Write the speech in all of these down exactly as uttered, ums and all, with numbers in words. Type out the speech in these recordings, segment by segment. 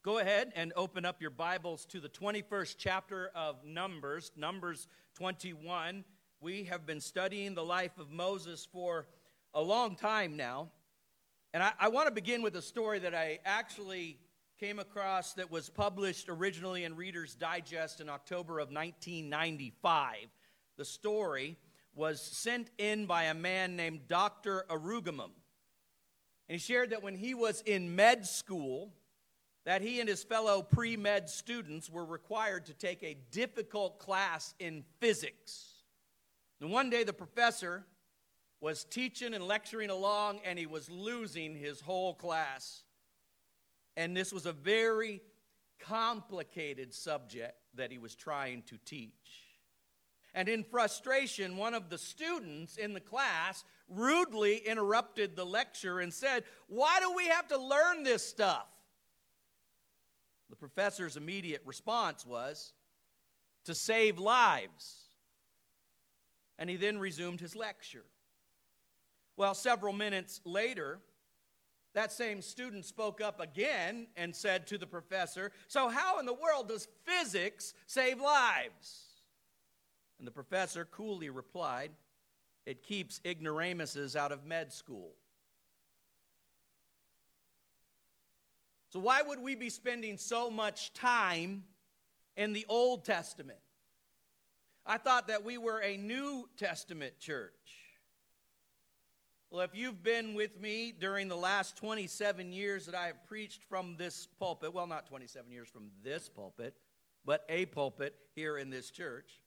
Go ahead and open up your Bibles to the twenty-first chapter of Numbers, Numbers twenty-one. We have been studying the life of Moses for a long time now. And I, I want to begin with a story that I actually came across that was published originally in Reader's Digest in October of nineteen ninety-five. The story was sent in by a man named Doctor Arugamum. And he shared that when he was in med school, that he and his fellow pre-med students were required to take a difficult class in physics. And one day the professor was teaching and lecturing along, and he was losing his whole class. And this was a very complicated subject that he was trying to teach. And in frustration, one of the students in the class rudely interrupted the lecture and said, "Why do we have to learn this stuff?" The professor's immediate response was, "To save lives." And he then resumed his lecture. Well, several minutes later, that same student spoke up again and said to the professor, "So how in the world does physics save lives?" And the professor coolly replied, "It keeps ignoramuses out of med school." So why would we be spending so much time in the Old Testament? I thought that we were a New Testament church. Well, if you've been with me during the last twenty-seven years that I have preached from this pulpit, well, not twenty-seven years from this pulpit, but a pulpit here in this church,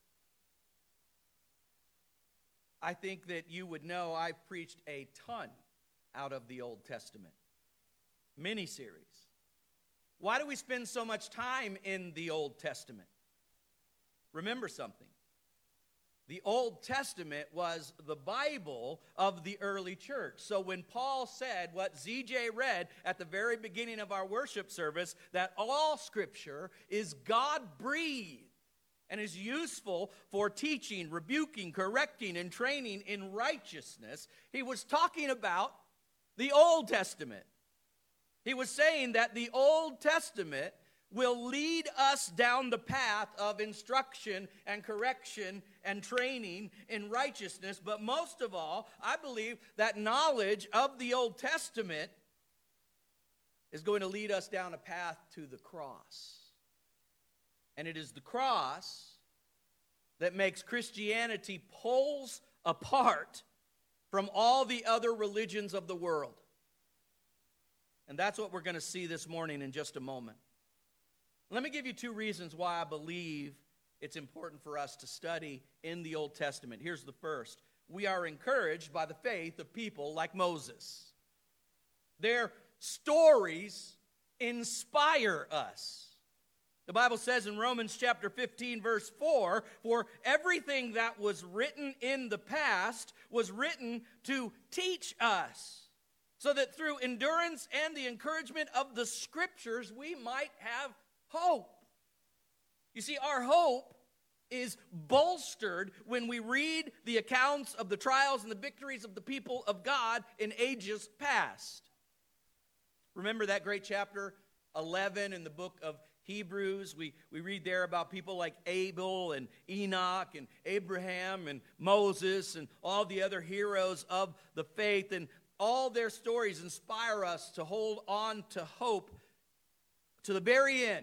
I think that you would know I've preached a ton out of the Old Testament. Mini-series. Why do we spend so much time in the Old Testament? Remember something. The Old Testament was the Bible of the early church. So when Paul said what Z J read at the very beginning of our worship service, that all Scripture is God-breathed and is useful for teaching, rebuking, correcting, and training in righteousness, he was talking about the Old Testament. He was saying that the Old Testament will lead us down the path of instruction and correction and training in righteousness. But most of all, I believe that knowledge of the Old Testament is going to lead us down a path to the cross. And it is the cross that makes Christianity poles apart from all the other religions of the world. And that's what we're going to see this morning in just a moment. Let me give you two reasons why I believe it's important for us to study in the Old Testament. Here's the first. We are encouraged by the faith of people like Moses. Their stories inspire us. The Bible says in Romans chapter fifteen, verse four, "For everything that was written in the past was written to teach us, so that through endurance and the encouragement of the Scriptures we might have hope." You see, our hope is bolstered when we read the accounts of the trials and the victories of the people of God in ages past. Remember that great chapter eleven in the book of Hebrews? We, we read there about people like Abel and Enoch and Abraham and Moses and all the other heroes of the faith, and all their stories inspire us to hold on to hope to the very end.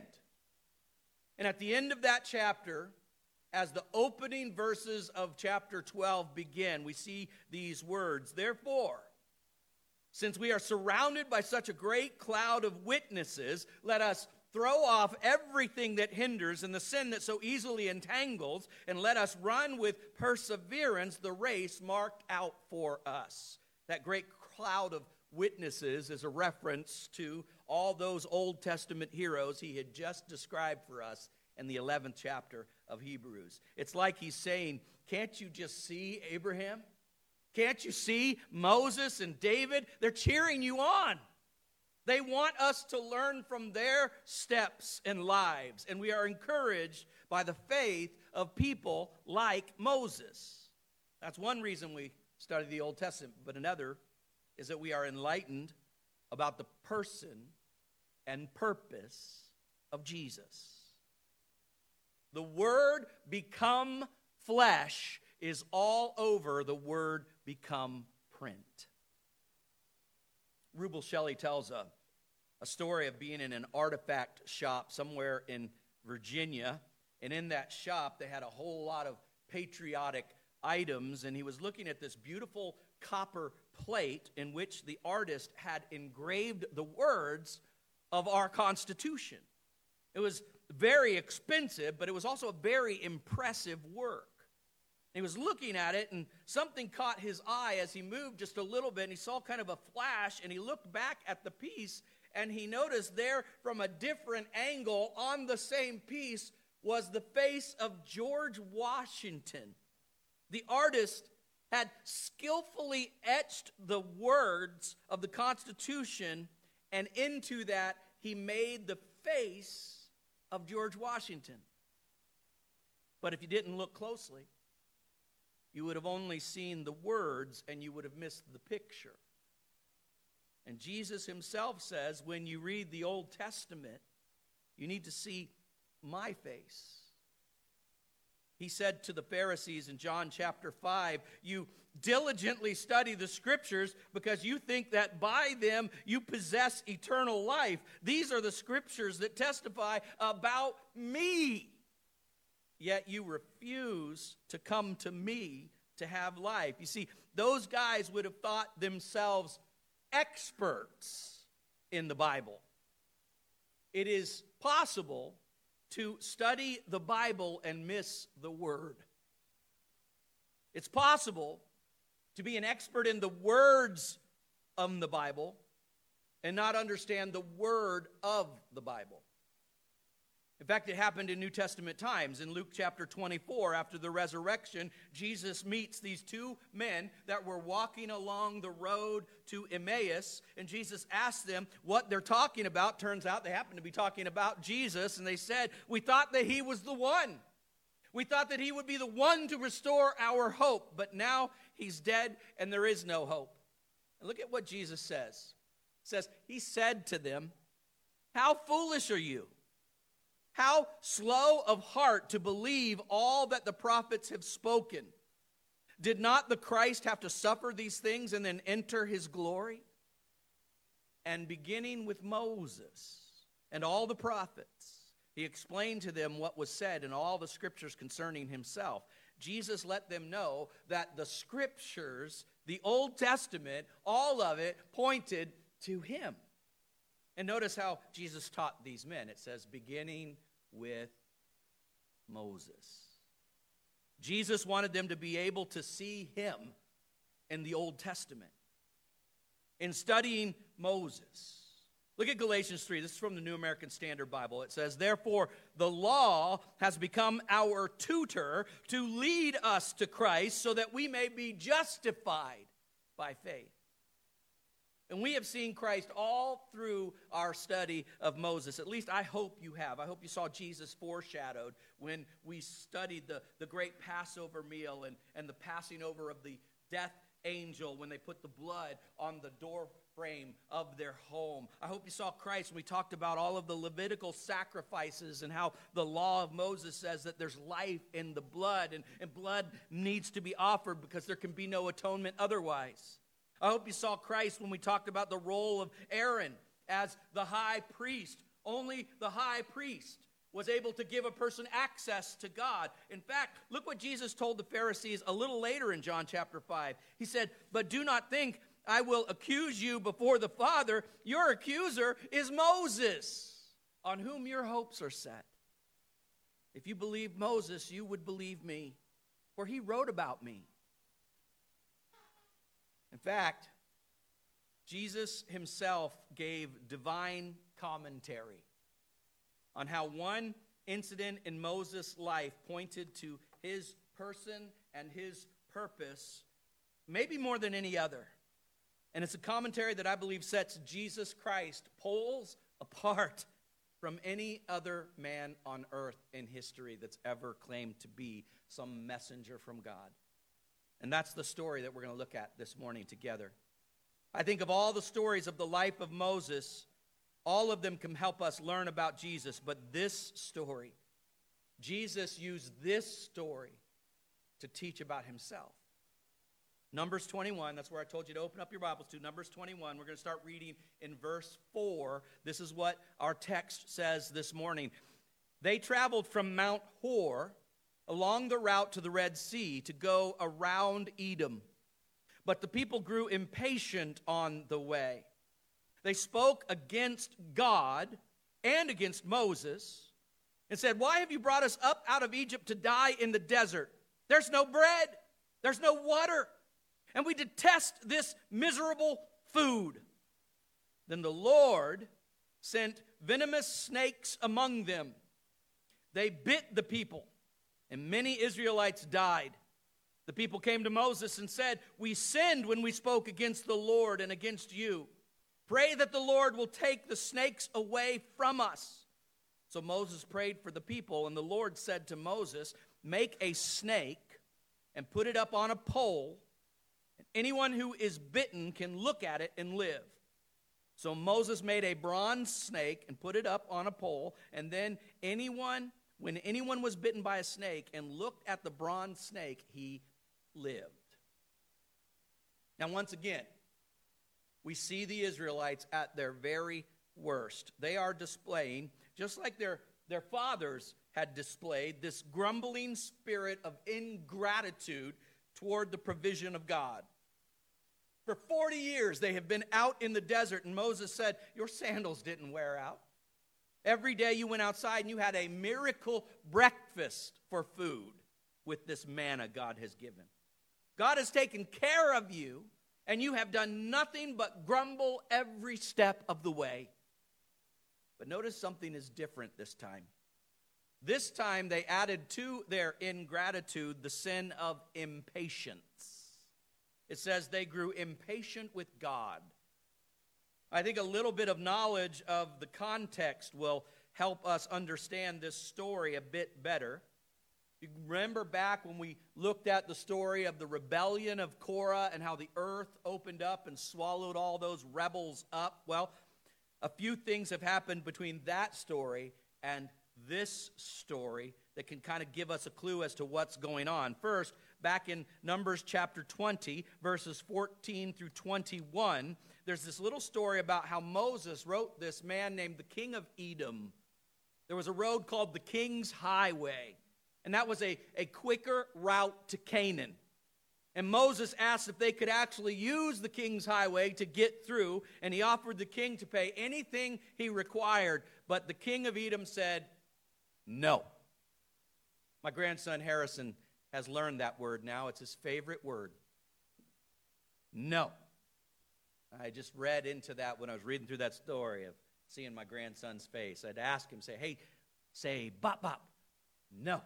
And at the end of that chapter, as the opening verses of chapter twelve begin, we see these words, "Therefore, since we are surrounded by such a great cloud of witnesses, let us throw off everything that hinders and the sin that so easily entangles, and let us run with perseverance the race marked out for us." That great cloud of witnesses is a reference to all those Old Testament heroes he had just described for us in the eleventh chapter of Hebrews. It's like he's saying, can't you just see Abraham? Can't you see Moses and David? They're cheering you on. They want us to learn from their steps and lives, and we are encouraged by the faith of people like Moses. That's one reason we study the Old Testament, but another is that we are enlightened about the person and purpose of Jesus. The word become flesh is all over the word become print. Rubel Shelley tells a, a story of being in an artifact shop somewhere in Virginia. And in that shop, they had a whole lot of patriotic items. And he was looking at this beautiful copper plate in which the artist had engraved the words of our Constitution. It was very expensive, but it was also a very impressive work. He was looking at it, and something caught his eye as he moved just a little bit, and he saw kind of a flash, and he looked back at the piece, and he noticed there from a different angle on the same piece was the face of George Washington. The artist had skillfully etched the words of the Constitution, and into that he made the face of George Washington. But if you didn't look closely, you would have only seen the words and you would have missed the picture. And Jesus himself says, when you read the Old Testament, you need to see my face. He said to the Pharisees in John chapter five, you diligently study the scriptures because you think that by them you possess eternal life. These are the scriptures that testify about me. Yet you refuse to come to me to have life. You see, those guys would have thought themselves experts in the Bible. It is possible to study the Bible and miss the word. It's possible to be an expert in the words of the Bible and not understand the word of the Bible. In fact, it happened in New Testament times. In Luke chapter twenty-four, after the resurrection, Jesus meets these two men that were walking along the road to Emmaus, and Jesus asked them what they're talking about. Turns out they happened to be talking about Jesus, and they said, we thought that he was the one. We thought that he would be the one to restore our hope, but now he's dead and there is no hope. And look at what Jesus says. It says, he said to them, how foolish are you? How slow of heart to believe all that the prophets have spoken. Did not the Christ have to suffer these things and then enter his glory? And beginning with Moses and all the prophets, he explained to them what was said in all the scriptures concerning himself. Jesus let them know that the scriptures, the Old Testament, all of it pointed to him. And notice how Jesus taught these men. It says, beginning with Moses. Jesus wanted them to be able to see him in the Old Testament. In studying Moses. Look at Galatians three. This is from the New American Standard Bible. It says, therefore, the law has become our tutor to lead us to Christ so that we may be justified by faith. And we have seen Christ all through our study of Moses. At least I hope you have. I hope you saw Jesus foreshadowed when we studied the, the great Passover meal and, and the passing over of the death angel when they put the blood on the door frame of their home. I hope you saw Christ when we talked about all of the Levitical sacrifices and how the law of Moses says that there's life in the blood and, and blood needs to be offered because there can be no atonement otherwise. I hope you saw Christ when we talked about the role of Aaron as the high priest. Only the high priest was able to give a person access to God. In fact, look what Jesus told the Pharisees a little later in John chapter five. He said, but do not think I will accuse you before the Father. Your accuser is Moses, on whom your hopes are set. If you believe Moses, you would believe me, for he wrote about me. In fact, Jesus himself gave divine commentary on how one incident in Moses' life pointed to his person and his purpose, maybe more than any other. And it's a commentary that I believe sets Jesus Christ poles apart from any other man on earth in history that's ever claimed to be some messenger from God. And that's the story that we're going to look at this morning together. I think of all the stories of the life of Moses, all of them can help us learn about Jesus, but this story, Jesus used this story to teach about himself. Numbers twenty-one, that's where I told you to open up your Bibles to. Numbers twenty-one, we're going to start reading in verse four. This is what our text says this morning. They traveled from Mount Hor along the route to the Red Sea to go around Edom. But the people grew impatient on the way. They spoke against God and against Moses and said, "Why have you brought us up out of Egypt to die in the desert? There's no bread, there's no water, and we detest this miserable food." Then the Lord sent venomous snakes among them. They bit the people, and many Israelites died. The people came to Moses and said, "We sinned when we spoke against the Lord and against you. Pray that the Lord will take the snakes away from us." So Moses prayed for the people, and the Lord said to Moses, "Make a snake and put it up on a pole, and anyone who is bitten can look at it and live." So Moses made a bronze snake and put it up on a pole, and then anyone, when anyone was bitten by a snake and looked at the bronze snake, he lived. Now, once again, we see the Israelites at their very worst. They are displaying, just like their, their fathers had displayed, this grumbling spirit of ingratitude toward the provision of God. For forty years, they have been out in the desert, and Moses said, "Your sandals didn't wear out. Every day you went outside and you had a miracle breakfast for food with this manna God has given. God has taken care of you, and you have done nothing but grumble every step of the way." But notice something is different this time. This time they added to their ingratitude the sin of impatience. It says they grew impatient with God. I think a little bit of knowledge of the context will help us understand this story a bit better. You remember back when we looked at the story of the rebellion of Korah and how the earth opened up and swallowed all those rebels up? Well, a few things have happened between that story and this story that can kind of give us a clue as to what's going on. First, back in Numbers chapter twenty, verses fourteen through twenty-one, there's this little story about how Moses wrote this man named the king of Edom. There was a road called the King's Highway, and that was a, a quicker route to Canaan. And Moses asked if they could actually use the King's Highway to get through, and he offered the king to pay anything he required. But the king of Edom said, "No." My grandson Harrison has learned that word now. It's his favorite word. No. I just read into that when I was reading through that story of seeing my grandson's face. I'd ask him, say, "Hey, say bop bop." No.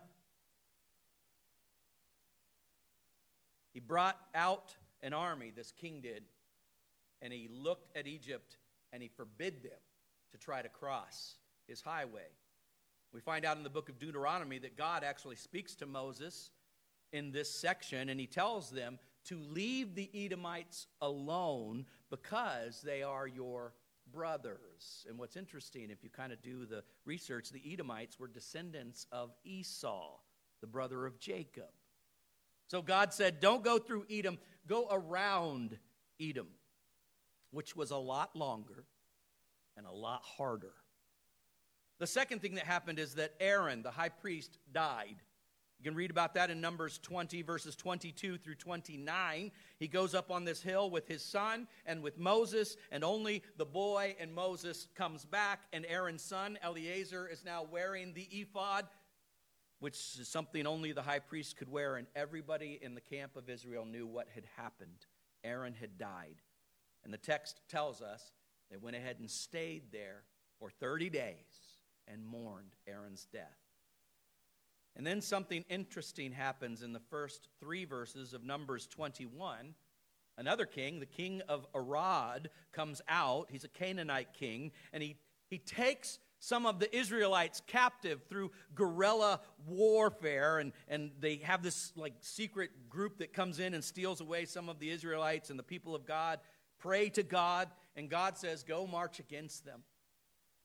He brought out an army, this king did, and he looked at Egypt and he forbid them to try to cross his highway. We find out in the book of Deuteronomy that God actually speaks to Moses in this section, and he tells them to leave the Edomites alone because they are your brothers. And what's interesting, if you kind of do the research, the Edomites were descendants of Esau, the brother of Jacob. So God said, don't go through Edom, go around Edom, which was a lot longer and a lot harder. The second thing that happened is that Aaron, the high priest, died. You can read about that in Numbers twenty, verses twenty-two through twenty-nine. He goes up on this hill with his son and with Moses, and only the boy and Moses comes back, and Aaron's son, Eleazar, is now wearing the ephod, which is something only the high priest could wear, and everybody in the camp of Israel knew what had happened. Aaron had died. And the text tells us they went ahead and stayed there for thirty days and mourned Aaron's death. And then something interesting happens in the first three verses of Numbers twenty-one. Another king, the king of Arad, comes out. He's a Canaanite king, and he, he takes some of the Israelites captive through guerrilla warfare, and, and they have this like secret group that comes in and steals away some of the Israelites, and the people of God pray to God, and God says, go march against them.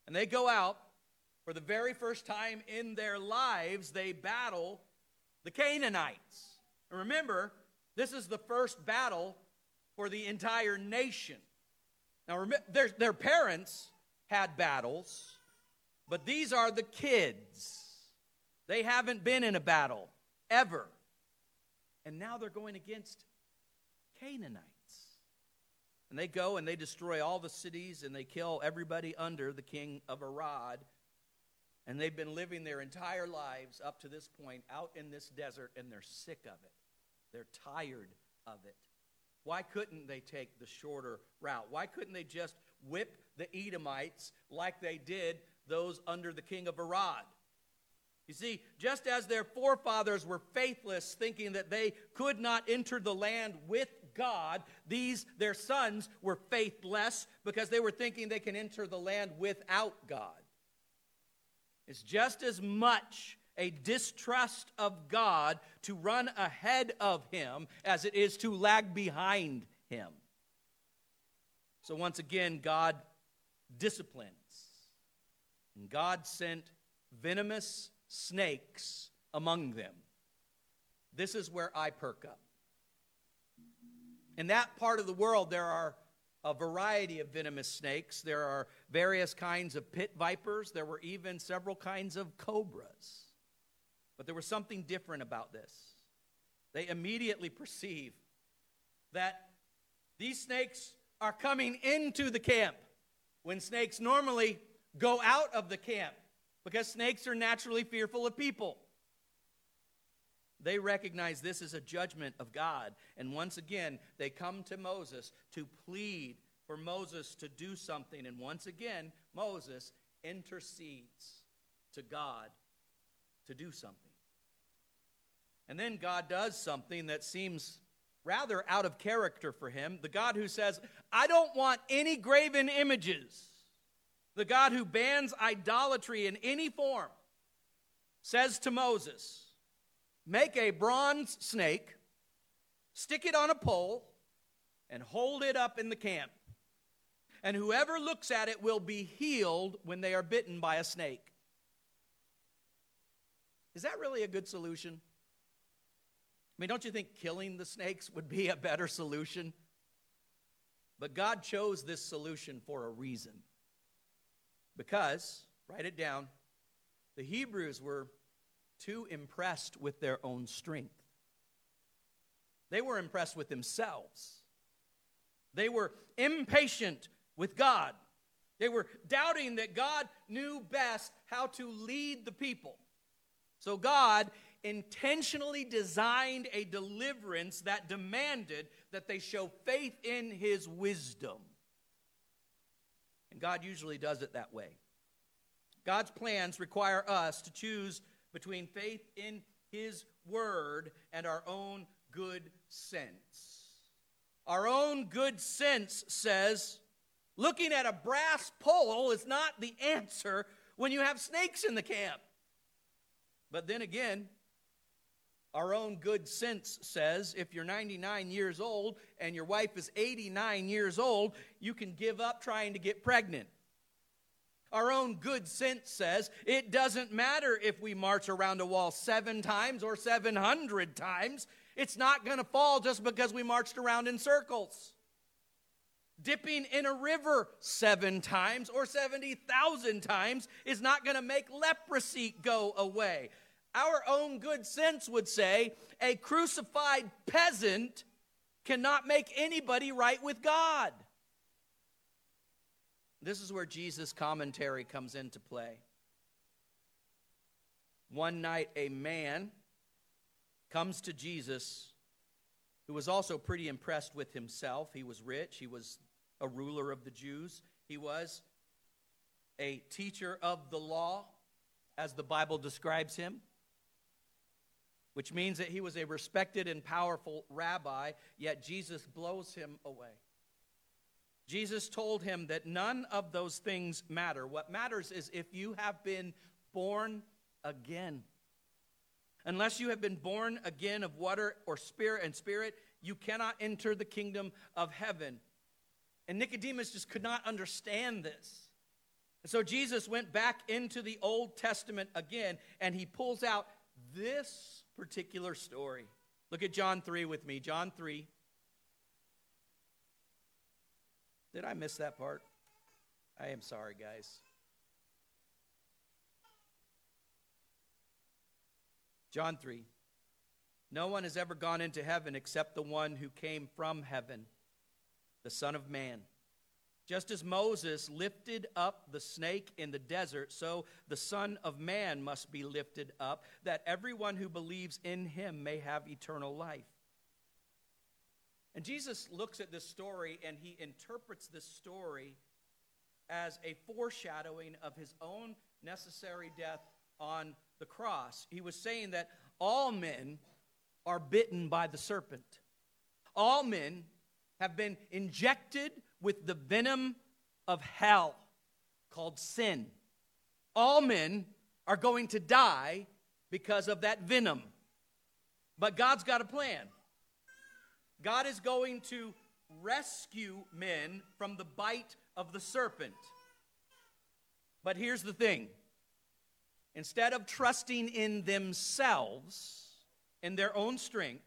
And they go out. For the very first time in their lives, they battle the Canaanites. And remember, this is the first battle for the entire nation. Now, remember, their, their parents had battles, but these are the kids. They haven't been in a battle, ever. And now they're going against Canaanites. And they go and they destroy all the cities and they kill everybody under the king of Arad. And they've been living their entire lives up to this point out in this desert, and they're sick of it. They're tired of it. Why couldn't they take the shorter route? Why couldn't they just whip the Edomites like they did those under the king of Arad? You see, just as their forefathers were faithless, thinking that they could not enter the land with God, these, their sons, were faithless because they were thinking they can enter the land without God. It's just as much a distrust of God to run ahead of Him as it is to lag behind Him. So once again, God disciplines. And God sent venomous snakes among them. This is where I perk up. In that part of the world, there are a variety of venomous snakes. There are various kinds of pit vipers. There were even several kinds of cobras. But there was something different about this. They immediately perceive that these snakes are coming into the camp when snakes normally go out of the camp because snakes are naturally fearful of people. They recognize this as a judgment of God. And once again, they come to Moses to plead for Moses to do something. And once again, Moses intercedes to God to do something. And then God does something that seems rather out of character for him. The God who says, I don't want any graven images. The God who bans idolatry in any form says to Moses, make a bronze snake, stick it on a pole, and hold it up in the camp. And whoever looks at it will be healed when they are bitten by a snake. Is that really a good solution? I mean, don't you think killing the snakes would be a better solution? But God chose this solution for a reason. Because, write it down, the Hebrews were too impressed with their own strength. They were impressed with themselves. They were impatient with God. They were doubting that God knew best how to lead the people. So God intentionally designed a deliverance that demanded that they show faith in His wisdom. And God usually does it that way. God's plans require us to choose between faith in His Word and our own good sense. Our own good sense says, looking at a brass pole is not the answer when you have snakes in the camp. But then again, our own good sense says if you're ninety-nine years old and your wife is eighty-nine years old, you can give up trying to get pregnant. Our own good sense says it doesn't matter if we march around a wall seven times or seven hundred times. It's not going to fall just because we marched around in circles. Dipping in a river seven times or seventy thousand times is not going to make leprosy go away. Our own good sense would say a crucified peasant cannot make anybody right with God. This is where Jesus' commentary comes into play. One night, a man comes to Jesus who was also pretty impressed with himself. He was rich. He was a ruler of the Jews. He was a teacher of the law, as the Bible describes him, which means that he was a respected and powerful rabbi, yet Jesus blows him away. Jesus told him that none of those things matter. What matters is if you have been born again. Unless you have been born again of water or spirit and spirit, you cannot enter the kingdom of heaven. And Nicodemus just could not understand this. So Jesus went back into the Old Testament again, and he pulls out this particular story. Look at John three with me. John three. Did I miss that part? I am sorry, guys. John three. No one has ever gone into heaven except the one who came from heaven, the Son of Man. Just as Moses lifted up the snake in the desert, so the Son of Man must be lifted up, that everyone who believes in him may have eternal life. And Jesus looks at this story and he interprets this story as a foreshadowing of his own necessary death on the cross. He was saying that all men are bitten by the serpent. All men have been injected with the venom of hell called sin. All men are going to die because of that venom. But God's got a plan. God is going to rescue men from the bite of the serpent. But here's the thing. Instead of trusting in themselves, in their own strength,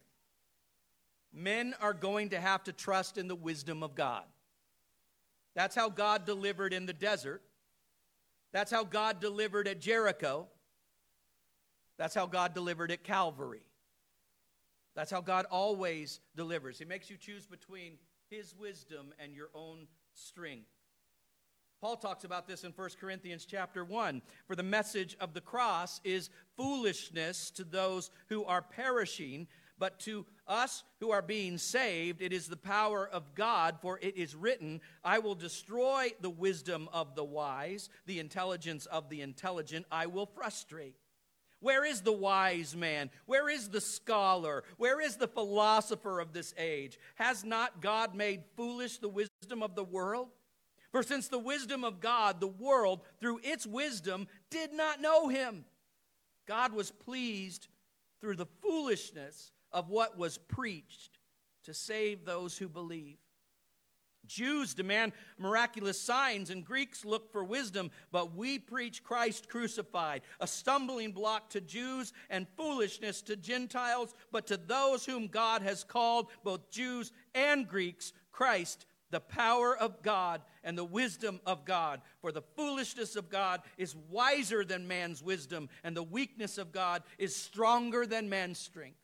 men are going to have to trust in the wisdom of God. That's how God delivered in the desert. That's how God delivered at Jericho. That's how God delivered at Calvary. That's how God always delivers. He makes you choose between his wisdom and your own strength. Paul talks about this in First Corinthians chapter one. For the message of the cross is foolishness to those who are perishing, but to us who are being saved, it is the power of God, for it is written, I will destroy the wisdom of the wise, the intelligence of the intelligent I will frustrate. Where is the wise man? Where is the scholar? Where is the philosopher of this age? Has not God made foolish the wisdom of the world? For since the wisdom of God, the world, through its wisdom, did not know him, God was pleased through the foolishness of what was preached to save those who believe. Jews demand miraculous signs and Greeks look for wisdom, but we preach Christ crucified, a stumbling block to Jews and foolishness to Gentiles, but to those whom God has called, both Jews and Greeks, Christ, the power of God and the wisdom of God. For the foolishness of God is wiser than man's wisdom, and the weakness of God is stronger than man's strength.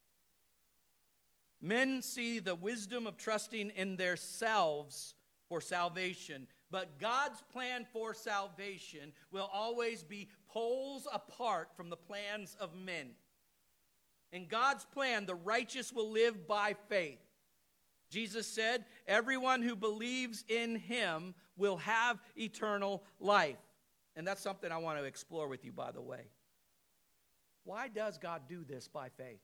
Men see the wisdom of trusting in themselves for salvation, but God's plan for salvation will always be poles apart from the plans of men. In God's plan, the righteous will live by faith. Jesus said, everyone who believes in him will have eternal life. And that's something I want to explore with you, by the way. Why does God do this by faith?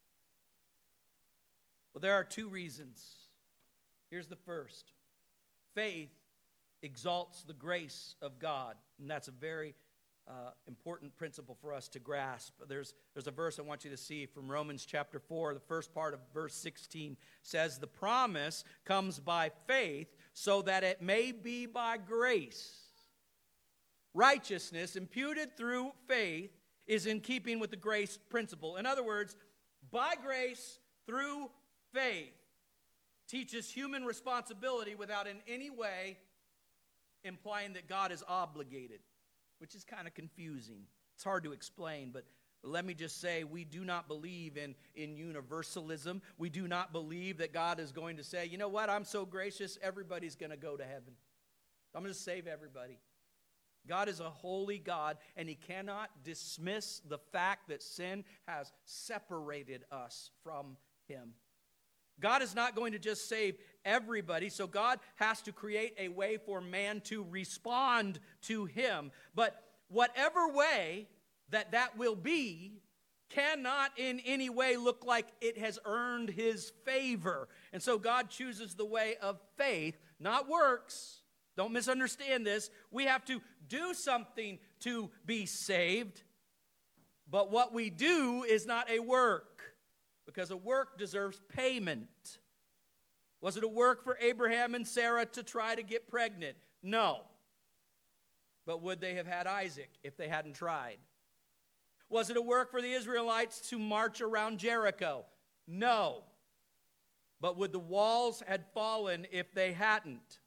Well, there are two reasons. Here's the first. Faith exalts the grace of God. And that's a very uh, important principle for us to grasp. There's, there's a verse I want you to see from Romans chapter four. The first part of verse sixteen says, the promise comes by faith so that it may be by grace. Righteousness imputed through faith is in keeping with the grace principle. In other words, by grace through faith teaches human responsibility without in any way implying that God is obligated, which is kind of confusing. It's hard to explain, but let me just say we do not believe in, in universalism. We do not believe that God is going to say, you know what, I'm so gracious, everybody's going to go to heaven. I'm going to save everybody. God is a holy God, and he cannot dismiss the fact that sin has separated us from him. God is not going to just save everybody, so God has to create a way for man to respond to him. But whatever way that that will be cannot in any way look like it has earned his favor. And so God chooses the way of faith, not works. Don't misunderstand this. We have to do something to be saved, but what we do is not a work. Because a work deserves payment. Was it a work for Abraham and Sarah to try to get pregnant? No. But would they have had Isaac if they hadn't tried? Was it a work for the Israelites to march around Jericho? No. But would the walls had fallen if they hadn't?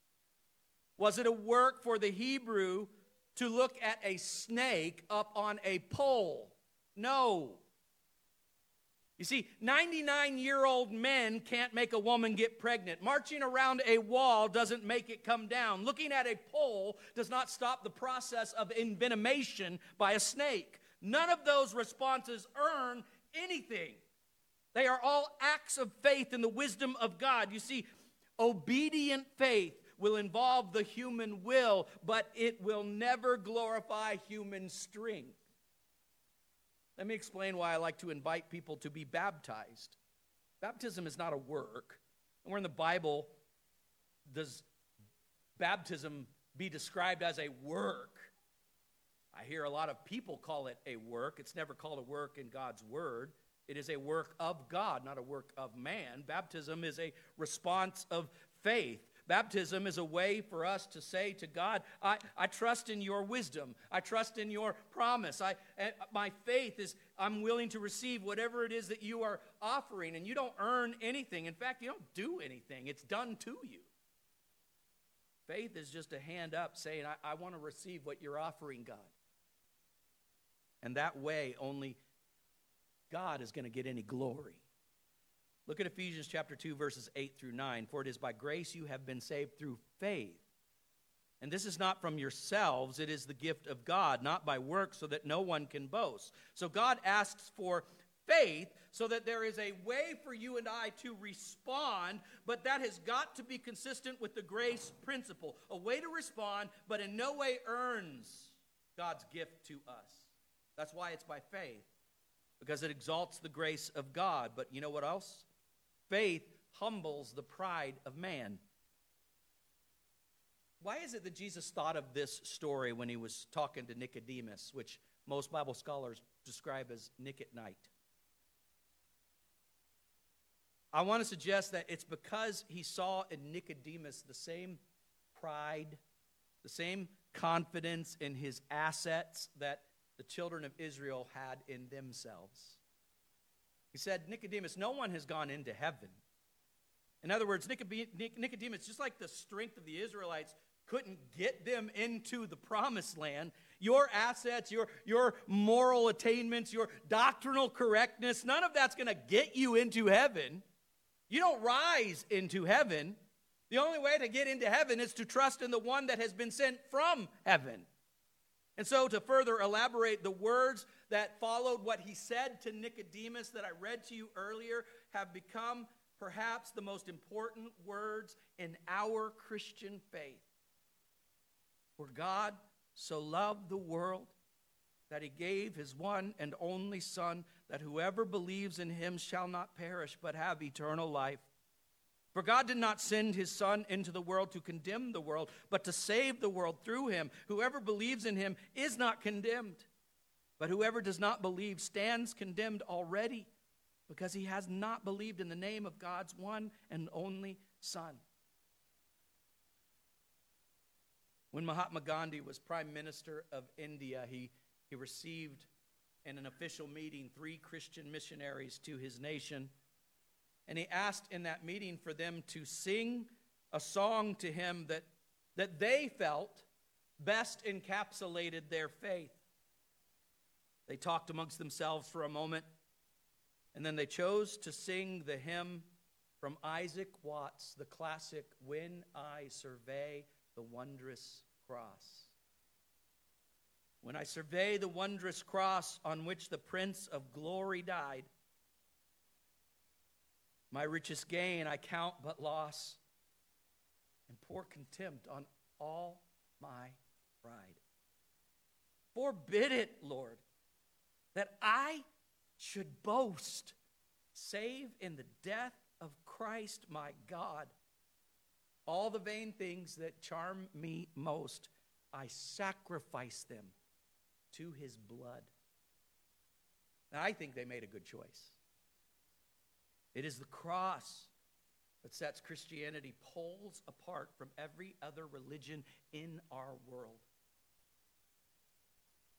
Was it a work for the Hebrew to look at a snake up on a pole? No. You see, ninety-nine-year-old men can't make a woman get pregnant. Marching around a wall doesn't make it come down. Looking at a pole does not stop the process of envenomation by a snake. None of those responses earn anything. They are all acts of faith in the wisdom of God. You see, obedient faith will involve the human will, but it will never glorify human strength. Let me explain why I like to invite people to be baptized. Baptism is not a work. And where in the Bible does baptism be described as a work? I hear a lot of people call it a work. It's never called a work in God's word. It is a work of God, not a work of man. Baptism is a response of faith. Baptism is a way for us to say to God, I, I trust in your wisdom. I trust in your promise. I, my faith is I'm willing to receive whatever it is that you are offering. And you don't earn anything. In fact, you don't do anything. It's done to you. Faith is just a hand up saying, I, I want to receive what you're offering, God. And that way, only God is going to get any glory. Look at Ephesians chapter two, verses eight through nine. For it is by grace you have been saved through faith. And this is not from yourselves, it is the gift of God, not by works, so that no one can boast. So God asks for faith so that there is a way for you and I to respond, but that has got to be consistent with the grace principle. A way to respond, but in no way earns God's gift to us. That's why it's by faith, because it exalts the grace of God. But you know what else? Faith humbles the pride of man. Why is it that Jesus thought of this story when he was talking to Nicodemus, which most Bible scholars describe as Nick at night? I want to suggest that it's because he saw in Nicodemus the same pride, the same confidence in his assets that the children of Israel had in themselves. He said, Nicodemus, no one has gone into heaven. In other words, Nicodemus, just like the strength of the Israelites couldn't get them into the promised land, your assets, your, your moral attainments, your doctrinal correctness, none of that's going to get you into heaven. You don't rise into heaven. The only way to get into heaven is to trust in the one that has been sent from heaven. And so to further elaborate, the words that followed what he said to Nicodemus that I read to you earlier have become perhaps the most important words in our Christian faith. For God so loved the world that he gave his one and only Son, that whoever believes in him shall not perish but have eternal life. For God did not send his Son into the world to condemn the world, but to save the world through him. Whoever believes in him is not condemned, but whoever does not believe stands condemned already, because he has not believed in the name of God's one and only Son. When Mahatma Gandhi was Prime Minister of India, he, he received in an official meeting three Christian missionaries to his nation. And he asked in that meeting for them to sing a song to him that, that they felt best encapsulated their faith. They talked amongst themselves for a moment, and then they chose to sing the hymn from Isaac Watts, the classic, When I Survey the Wondrous Cross. When I survey the wondrous cross on which the Prince of Glory died, my richest gain I count but loss, and pour contempt on all my pride. Forbid it, Lord, that I should boast, save in the death of Christ my God. All the vain things that charm me most, I sacrifice them to his blood. Now, I think they made a good choice. It is the cross that sets Christianity poles apart from every other religion in our world.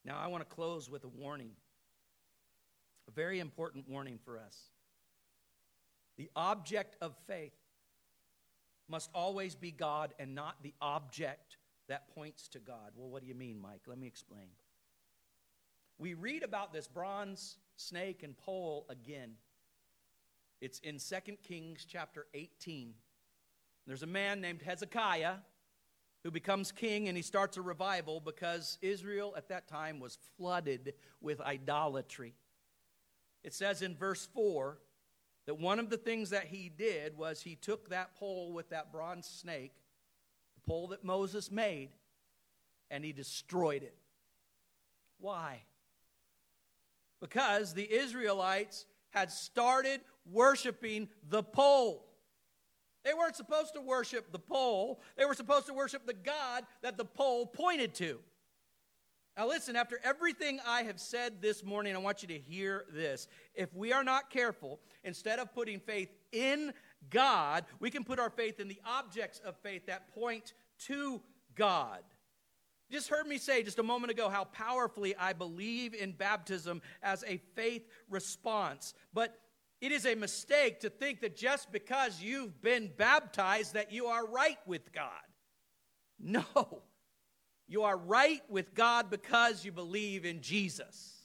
Now, I want to close with a warning, a very important warning for us. The object of faith must always be God and not the object that points to God. Well, what do you mean, Mike? Let me explain. We read about this bronze snake and pole again. It's in Second Kings chapter eighteen. There's a man named Hezekiah who becomes king, and he starts a revival because Israel at that time was flooded with idolatry. It says in verse four that one of the things that he did was he took that pole with that bronze snake, the pole that Moses made, and he destroyed it. Why? Because the Israelites had started worshiping the pole. They weren't supposed to worship the pole. They were supposed to worship the God that the pole pointed to. Now listen, after everything I have said this morning, I want you to hear this. If we are not careful, instead of putting faith in God, we can put our faith in the objects of faith that point to God. You just heard me say just a moment ago how powerfully I believe in baptism as a faith response. But it is a mistake to think that just because you've been baptized that you are right with God. No. You are right with God because you believe in Jesus.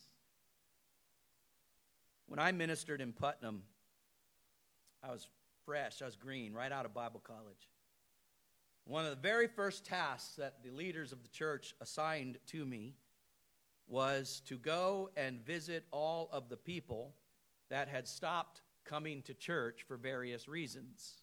When I ministered in Putnam, I was fresh, I was green, right out of Bible college. One of the very first tasks that the leaders of the church assigned to me was to go and visit all of the people that had stopped coming to church for various reasons.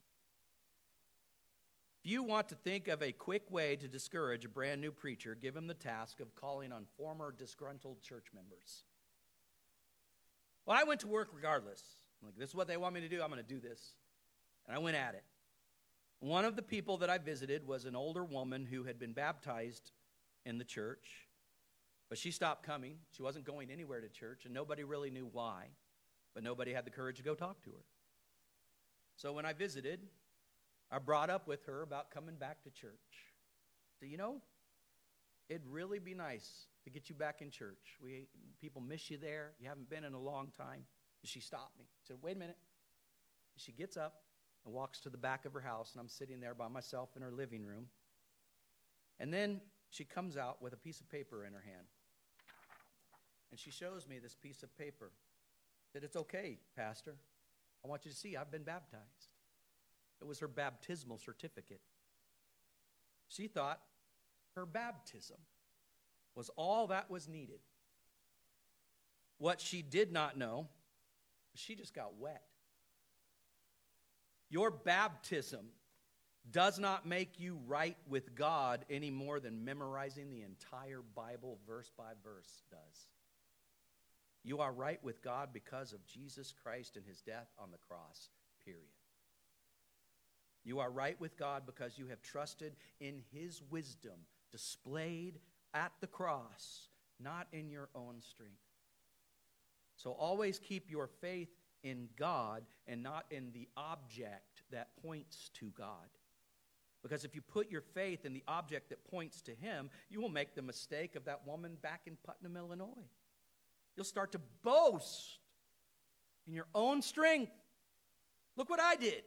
If you want to think of a quick way to discourage a brand new preacher, give him the task of calling on former disgruntled church members. Well, I went to work regardless. I'm like, this is what they want me to do. I'm going to do this. And I went at it. One of the people that I visited was an older woman who had been baptized in the church, but she stopped coming. She wasn't going anywhere to church, and nobody really knew why, but nobody had the courage to go talk to her. So when I visited, I brought up with her about coming back to church. So, you know, it'd really be nice to get you back in church. We people miss you there. You haven't been in a long time. She stopped me. She said, wait a minute. She gets up and walks to the back of her house, and I'm sitting there by myself in her living room. And then she comes out with a piece of paper in her hand. And she shows me this piece of paper. That it's okay, Pastor. I want you to see I've been baptized. It was her baptismal certificate. She thought her baptism was all that was needed. What she did not know, she just got wet. Your baptism does not make you right with God any more than memorizing the entire Bible verse by verse does. You are right with God because of Jesus Christ and his death on the cross, period. You are right with God because you have trusted in his wisdom displayed at the cross, not in your own strength. So always keep your faith in God and not in the object that points to God. Because if you put your faith in the object that points to him, you will make the mistake of that woman back in Putnam, Illinois. You'll start to boast in your own strength. Look what I did.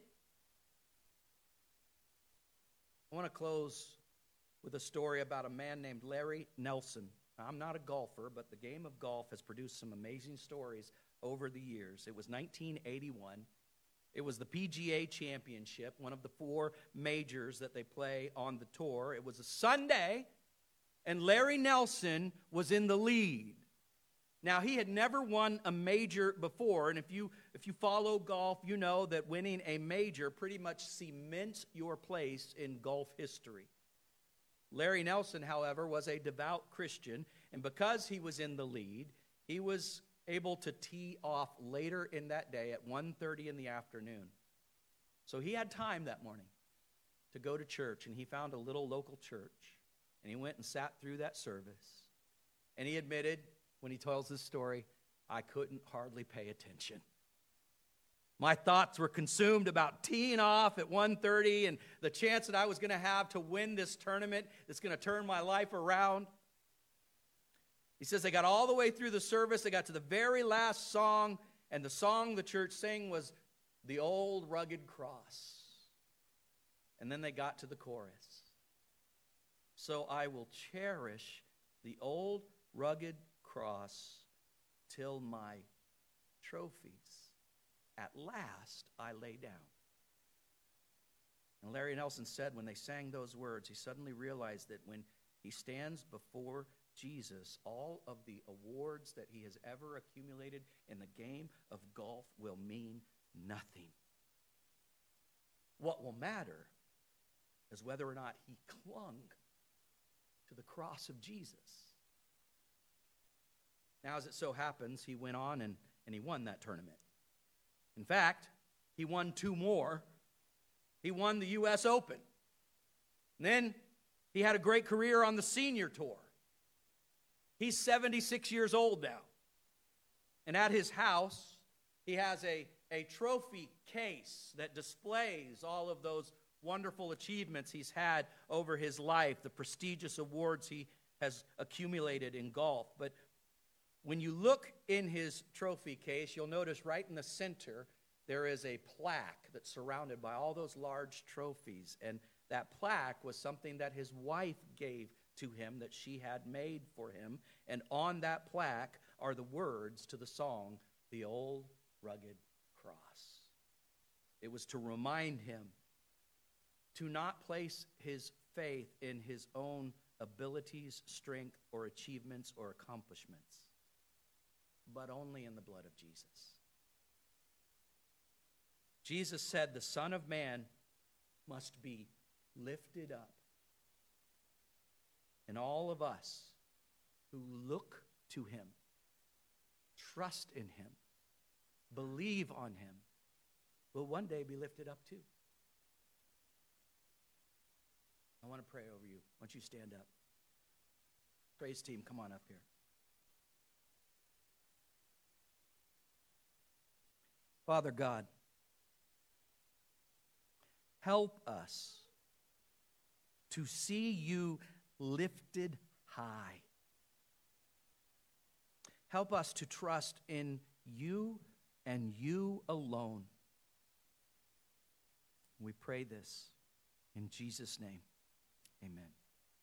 I want to close with a story about a man named Larry Nelson. Now, I'm not a golfer, but the game of golf has produced some amazing stories over the years. It was nineteen eighty-one. It was the P G A Championship, one of the four majors that they play on the tour. It was a Sunday, and Larry Nelson was in the lead. Now, he had never won a major before, and if you if you follow golf, you know that winning a major pretty much cements your place in golf history. Larry Nelson, however, was a devout Christian, and because he was in the lead, he was able to tee off later in that day at one thirty in the afternoon. So he had time that morning to go to church, and he found a little local church, and he went and sat through that service, and he admitted, when he tells this story, I couldn't hardly pay attention. My thoughts were consumed about teeing off at one thirty and the chance that I was going to have to win this tournament that's going to turn my life around. He says they got all the way through the service. They got to the very last song, and the song the church sang was The Old Rugged Cross. And then they got to the chorus. So I will cherish the old rugged cross till my trophies at last I lay down. And Larry Nelson said when they sang those words, he suddenly realized that when he stands before Jesus, all of the awards that he has ever accumulated in the game of golf will mean nothing. What will matter is whether or not he clung to the cross of Jesus. Now, as it so happens, he went on and, and he won that tournament. In fact, he won two more. He won the U S Open. And then he had a great career on the senior tour. He's seventy-six years old now. And at his house, he has a, a trophy case that displays all of those wonderful achievements he's had over his life, the prestigious awards he has accumulated in golf. But when you look in his trophy case, you'll notice right in the center there is a plaque that's surrounded by all those large trophies. And that plaque was something that his wife gave to him, that she had made for him. And on that plaque are the words to the song, The Old Rugged Cross. It was to remind him to not place his faith in his own abilities, strength, or achievements or accomplishments, but only in the blood of Jesus. Jesus said the Son of Man must be lifted up. And all of us who look to him, trust in him, believe on him, will one day be lifted up too. I want to pray over you. Why don't you stand up? Praise team, come on up here. Father God, help us to see you lifted high. Help us to trust in you and you alone. We pray this in Jesus' name. Amen.